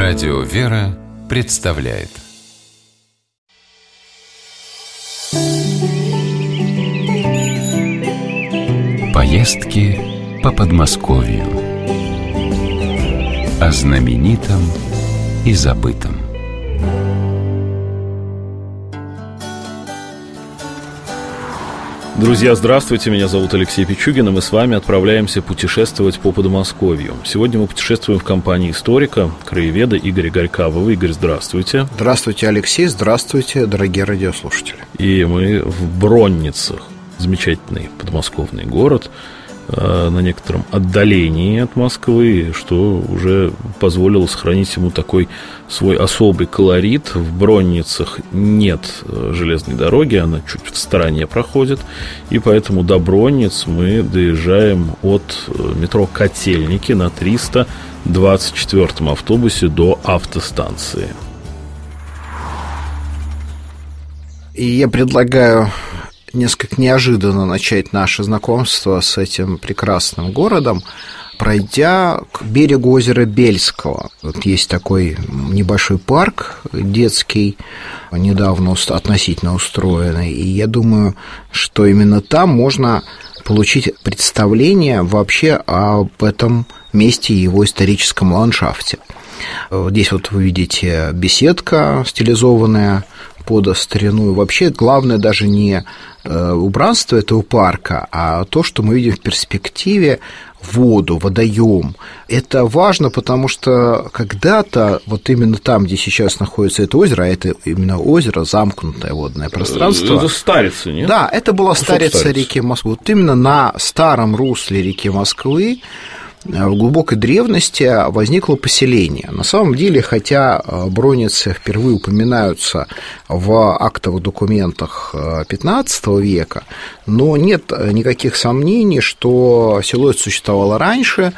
Радио «Вера» представляет поездки по Подмосковью. О знаменитом и забытом. Друзья, здравствуйте, меня зовут Алексей Пичугин, и мы с вами отправляемся путешествовать по Подмосковью. Сегодня мы путешествуем в компании историка, краеведа Игоря Горькавого. Игорь, здравствуйте. Здравствуйте, Алексей, здравствуйте, дорогие радиослушатели. И мы в Бронницах, замечательный подмосковный город, на некотором отдалении от Москвы, что уже позволило сохранить ему такой свой особый колорит. В Бронницах нет железной дороги, она чуть в стороне проходит, и поэтому до Бронниц мы доезжаем от метро Котельники на 324-м автобусе до автостанции. И я предлагаю несколько неожиданно начать наше знакомство с этим прекрасным городом, пройдя к берегу озера Бельского. Вот есть такой небольшой парк детский, недавно относительно устроенный, и я думаю, что именно там можно получить представление вообще об этом месте и его историческом ландшафте. Здесь вот вы видите беседка стилизованная под старину. Вообще главное даже не убранство этого парка, а то, что мы видим в перспективе воду, водоем. Это важно, потому что когда-то вот именно там, где сейчас находится это озеро, а это именно озеро, замкнутое водное пространство. Это Старица, нет? Да, это была Старица реки Москвы. Вот именно на старом русле реки Москвы в глубокой древности возникло поселение. На самом деле, хотя Бронницы впервые упоминаются в актовых документах XV века, но нет никаких сомнений, что село это существовало раньше,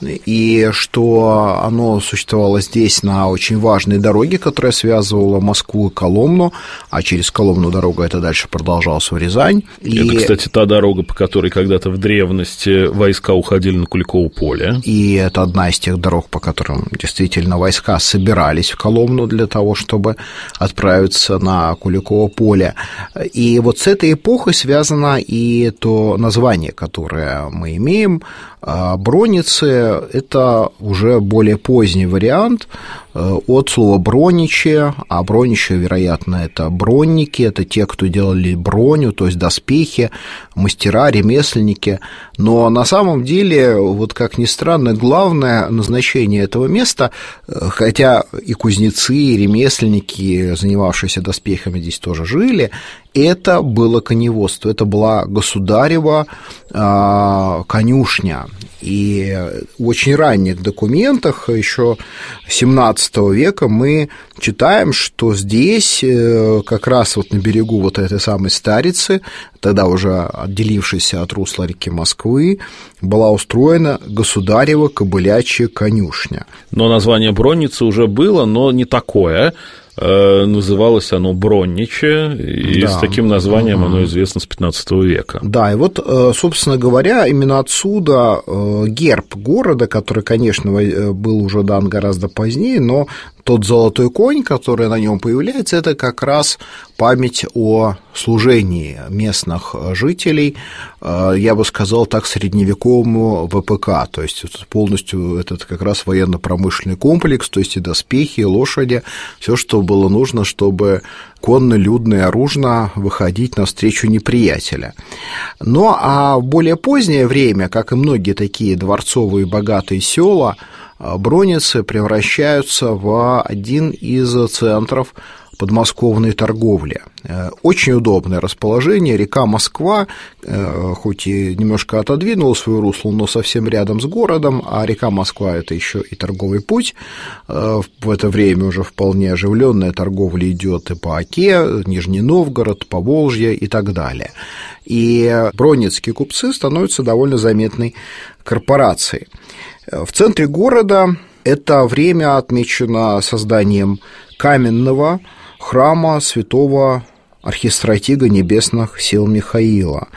и что оно существовало здесь на очень важной дороге, которая связывала Москву и Коломну, а через Коломну дорога это дальше продолжалась в Рязань. Это, кстати, та дорога, по которой когда-то в древности войска уходили на Куликово поле. И это одна из тех дорог, по которым действительно войска собирались в Коломну для того, чтобы отправиться на Куликово поле. И вот с этой эпохой связано и то название, которое мы имеем. Бронницы – это уже более поздний вариант от слова «броничи», а броничи, вероятно, это бронники, это те, кто делали броню, то есть доспехи, мастера, ремесленники. Но на самом деле, вот как ни странно, главное назначение этого места, хотя и кузнецы, и ремесленники, занимавшиеся доспехами, здесь тоже жили, это было коневодство, это была государева конюшня. И в очень ранних документах, еще XVII века, мы читаем, что здесь, как раз вот на берегу вот этой самой Старицы, тогда уже отделившейся от русла реки Москвы, была устроена государева кобылячья конюшня. Но название Бронницы уже было, но не такое. Называлось оно Бронниче, и с таким названием оно известно с XV века. Да, и вот, собственно говоря, именно отсюда герб города, который, конечно, был уже дан гораздо позднее, но тот золотой конь, который на нем появляется, это как раз память о служении местных жителей, я бы сказал так, средневековому ВПК, то есть полностью этот как раз военно-промышленный комплекс, то есть и доспехи, и лошади, все, что было нужно, чтобы конно, людно и оружно выходить навстречу неприятеля. Ну, а в более позднее время, как и многие такие дворцовые богатые села, Бронницы превращаются в один из центров подмосковной торговли. Очень удобное расположение. Река Москва, хоть и немножко отодвинула свое русло, но совсем рядом с городом, а река Москва – это еще и торговый путь. В это время уже вполне оживленная торговля идет и по Оке, Нижний Новгород, Поволжье и так далее. И бронницкие купцы становятся довольно заметной корпорацией. В центре города это время отмечено созданием каменного храма святого архистратига небесных сил Михаила.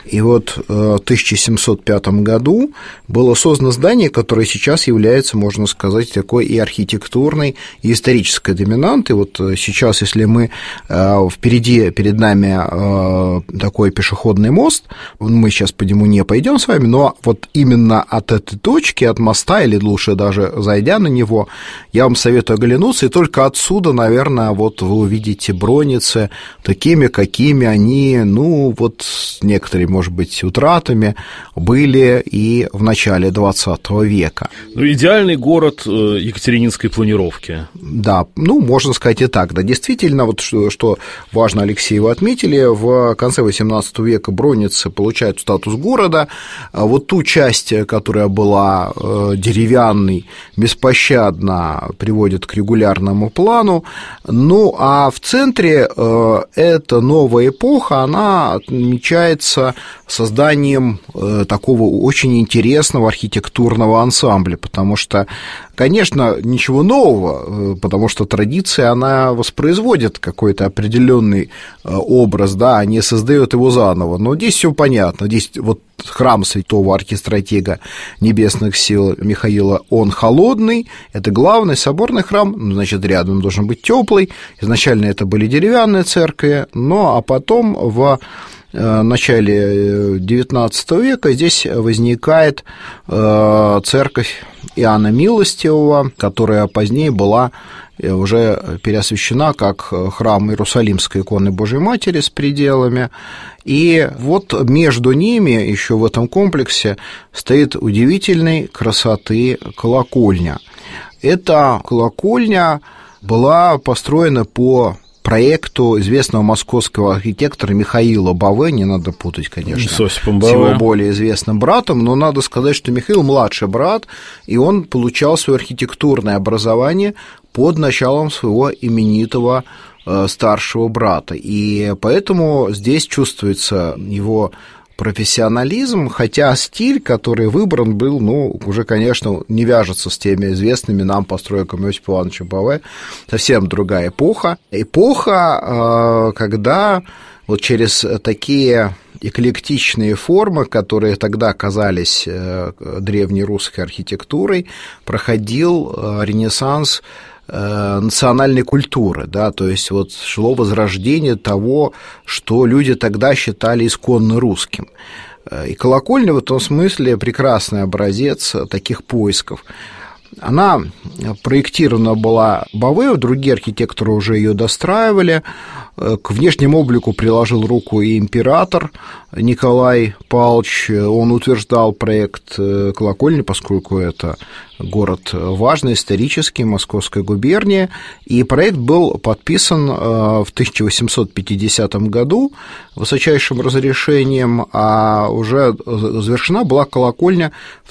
И вот в 1705 году было создано здание, которое сейчас является, можно сказать, такой и архитектурной, и исторической доминантой. Вот сейчас, если мы впереди, перед нами такой пешеходный мост, мы сейчас по нему не пойдем с вами, но вот именно от этой точки, от моста, или лучше даже зайдя на него, я вам советую оглянуться, и только отсюда, наверное, вот вы увидите Бронницы такими, какими они, ну, вот с некоторыми, может быть, утратами были и в начале XX века. Ну, идеальный город екатерининской планировки. Да, ну, можно сказать и так. Да, действительно, вот что важно, Алексей, вы отметили, в конце XVIII века Бронницы получают статус города. Вот ту часть, которая была деревянной, беспощадно приводит к регулярному плану. Ну, а в центре эта новая эпоха, она отмечается созданием такого очень интересного архитектурного ансамбля, потому что, конечно, ничего нового, потому что традиция, она воспроизводит какой-то определенный образ, да, а не создает его заново. Но здесь все понятно. Здесь вот храм святого архистратега небесных сил Михаила, он холодный, это главный соборный храм, значит, рядом должен быть теплый. Изначально это были деревянные церкви, но а потом в начале XIX века здесь возникает церковь Иоанна Милостивого, которая позднее была уже переосвящена как храм Иерусалимской иконы Божьей Матери с пределами. И вот между ними еще в этом комплексе стоит удивительной красоты колокольня. Эта колокольня была построена по проекту известного московского архитектора Михаила Баве, не надо путать, конечно, с его более известным братом, но надо сказать, что Михаил младший брат, и он получал свое архитектурное образование под началом своего именитого старшего брата, и поэтому здесь чувствуется его профессионализм, хотя стиль, который выбран был, ну, уже, конечно, не вяжется с теми известными нам постройками Иосифа Ивановича Баве, совсем другая эпоха. Эпоха, когда вот через такие эклектичные формы, которые тогда казались древнерусской архитектурой, проходил ренессанс национальной культуры, да, то есть вот шло возрождение того, что люди тогда считали исконно русским. И колокольня в этом смысле прекрасный образец таких поисков. Она проектирована была Баве, другие архитекторы уже ее достраивали. К внешнему облику приложил руку и император Николай Павлович. Он утверждал проект колокольни, поскольку это город важный, исторический, Московской губернии. И проект был подписан в 1850 году высочайшим разрешением, а уже завершена была колокольня в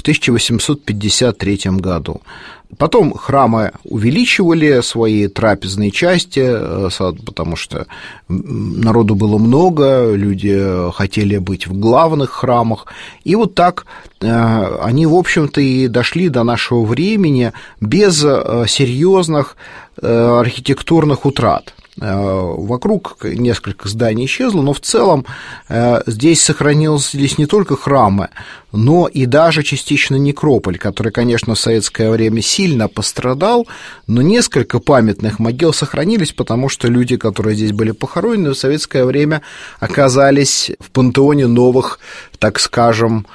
1853 году. Потом храмы увеличивали свои трапезные части, потому что народу было много, люди хотели быть в главных храмах. И вот так они, в общем-то, и дошли до нашего времени без серьезных архитектурных утрат. Вокруг несколько зданий исчезло, но в целом здесь сохранились не только храмы, но и даже частично некрополь, который, конечно, в советское время сильно пострадал, но несколько памятных могил сохранились, потому что люди, которые здесь были похоронены, в советское время оказались в пантеоне новых, так скажем,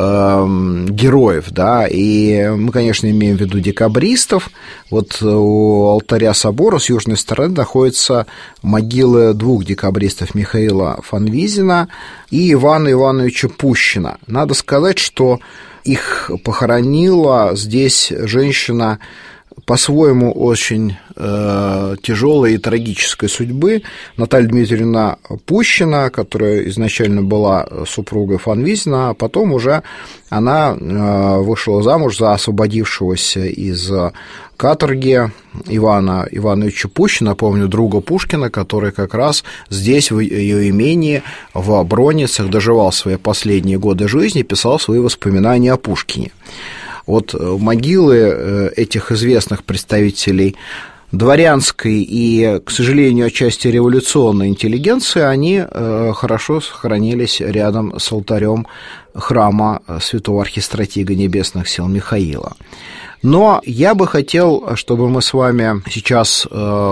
героев, да, и мы, конечно, имеем в виду декабристов. Вот у алтаря собора с южной стороны находятся могилы двух декабристов, Михаила Фанвизина и Ивана Ивановича Пущина. Надо сказать, что их похоронила здесь женщина по-своему очень тяжелой и трагической судьбы, Наталья Дмитриевна Пущина, которая изначально была супругой Фанвизина, а потом уже она вышла замуж за освободившегося из каторги Ивана Ивановича Пущина, помню, друга Пушкина, который как раз здесь, в ее имении, в Бронницах, доживал свои последние годы жизни, писал свои воспоминания о Пушкине. Вот могилы этих известных представителей дворянской и, к сожалению, отчасти революционной интеллигенции, они хорошо сохранились рядом с алтарем храма святого архистратига небесных сил Михаила. Но я бы хотел, чтобы мы с вами сейчас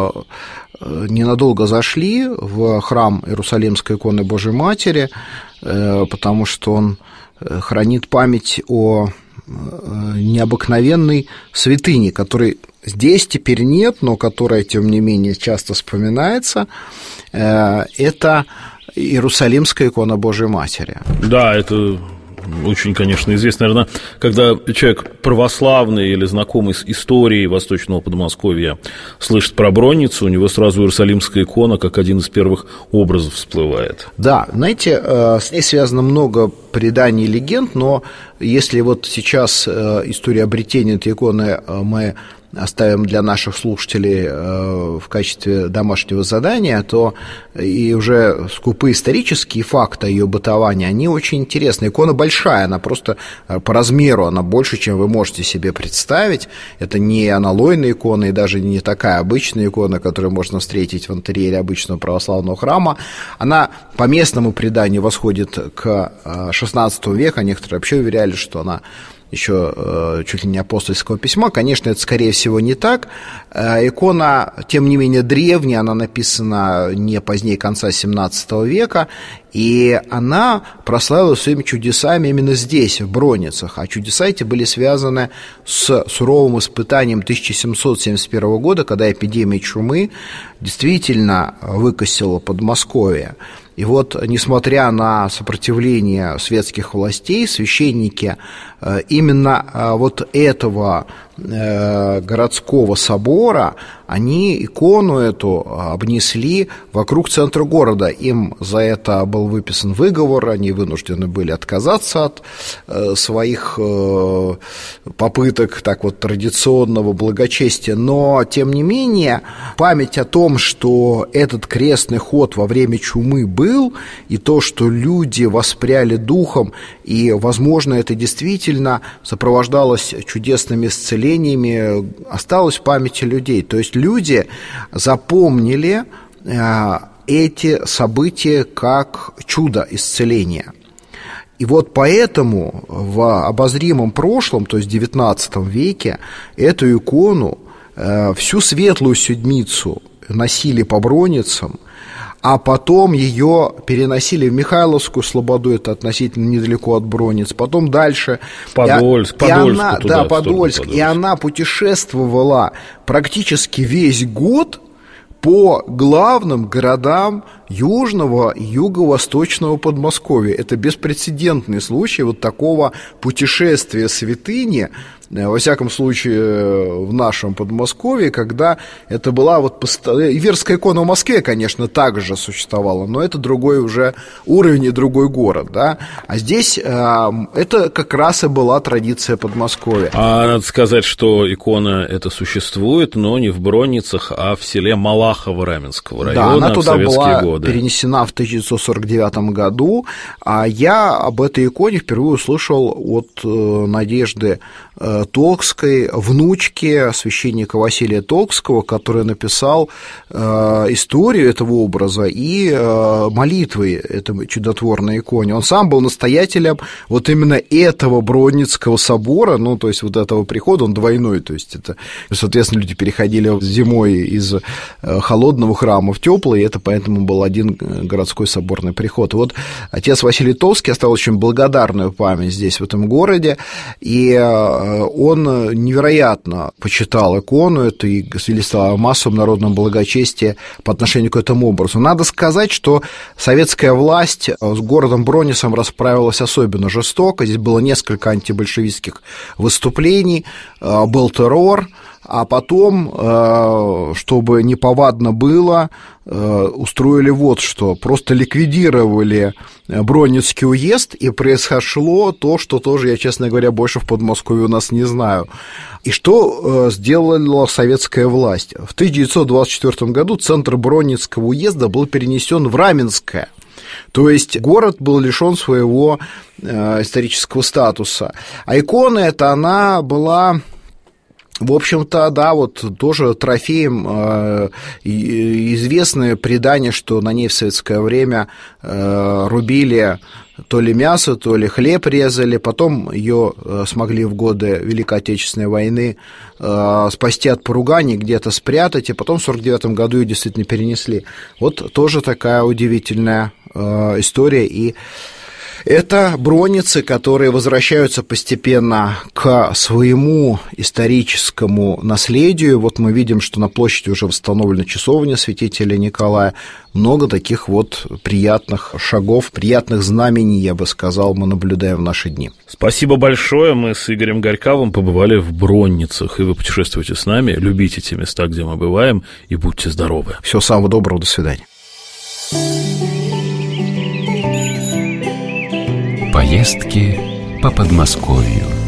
ненадолго зашли в храм Иерусалимской иконы Божией Матери, потому что он хранит память о необыкновенной святыне, которой здесь теперь нет, но которая, тем не менее, часто вспоминается. Это Иерусалимская икона Божией Матери. Да, это очень, конечно, известно, наверное, когда человек православный или знакомый с историей Восточного Подмосковья слышит про Бронницу, у него сразу Иерусалимская икона как один из первых образов всплывает. Да, знаете, с ней связано много преданий и легенд, но если вот сейчас историю обретения этой иконы мы оставим для наших слушателей в качестве домашнего задания, то и уже скупые исторические факты ее бытования, они очень интересны. Икона большая, она просто по размеру, она больше, чем вы можете себе представить. Это не аналойная икона и даже не такая обычная икона, которую можно встретить в интерьере обычного православного храма. Она по местному преданию восходит к XVI веку, некоторые вообще уверяли, что она еще чуть ли не апостольского письма. Конечно, это, скорее всего, не так. Икона, тем не менее, древняя, она написана не позднее конца XVII века, и она прославилась своими чудесами именно здесь, в Бронницах. А чудеса эти были связаны с суровым испытанием 1771 года, когда эпидемия чумы действительно выкосила Подмосковье. И вот, несмотря на сопротивление светских властей, священники именно вот этого городского собора, они икону эту обнесли вокруг центра города. Им за это был выписан выговор, они вынуждены были отказаться от своих попыток так вот традиционного благочестия. Но, тем не менее, память о том, что этот крестный ход во время чумы был, и то, что люди воспряли духом, и, возможно, это действительно сопровождалось чудесными исцелениями, осталось в памяти людей. То есть люди запомнили эти события как чудо исцеления. И вот поэтому в обозримом прошлом, то есть в XIX веке, эту икону всю Светлую Седмицу носили по Бронницам, а потом ее переносили в Михайловскую Слободу, это относительно недалеко от Бронниц, потом дальше Подольск, Подольск, и она путешествовала практически весь год по главным городам южного и юго-восточного Подмосковья. Это беспрецедентный случай вот такого путешествия святыни, во всяком случае, в нашем Подмосковье, когда это была вот Иверская икона в Москве, конечно, также существовала, но это другой уже уровень и другой город, да, а здесь это как раз и была традиция Подмосковья. А надо сказать, что икона эта существует, но не в Бронницах, а в селе Малахово Раменского района, да, она туда в советские была годы. Перенесена в 1949 году, а я об этой иконе впервые услышал от Надежды Толкской, внучки священника Василия Толкского, который написал историю этого образа и молитвы этой чудотворной иконе. Он сам был настоятелем вот именно этого Бронницкого собора, ну, то есть вот этого прихода, он двойной, то есть это, соответственно, люди переходили зимой из холодного храма в теплый, и это поэтому был один городской соборный приход. И вот отец Василий Толкский оставил очень благодарную память здесь, в этом городе, и он невероятно почитал икону, это и свидетельствовало о массовом народном благочестии по отношению к этому образу. Надо сказать, что советская власть с городом Бронницем расправилась особенно жестоко, здесь было несколько антибольшевистских выступлений, был террор, а потом, чтобы неповадно было, устроили вот что, просто ликвидировали Бронницкий уезд, и произошло то, что тоже я, честно говоря, больше в Подмосковье у нас не знаю. И что сделала советская власть? В 1924 году центр Бронницкого уезда был перенесен в Раменское. То есть город был лишен своего исторического статуса. А икона эта, она была В общем-то, да, вот тоже трофеем известное предание, что на ней в советское время рубили то ли мясо, то ли хлеб резали, потом ее смогли в годы Великой Отечественной войны спасти от поруганий, где-то спрятать, и потом в 1949 году ее действительно перенесли. Вот тоже такая удивительная история, и это бронницы, которые возвращаются постепенно к своему историческому наследию. Вот мы видим, что на площади уже восстановлена часовня святителя Николая. Много таких вот приятных шагов, приятных знамений, я бы сказал, мы наблюдаем в наши дни. Спасибо большое. Мы с Игорем Горьковым побывали в Бронницах, и вы путешествуйте с нами, любите те места, где мы бываем, и будьте здоровы. Всего самого доброго, до свидания. Поездки по Подмосковью.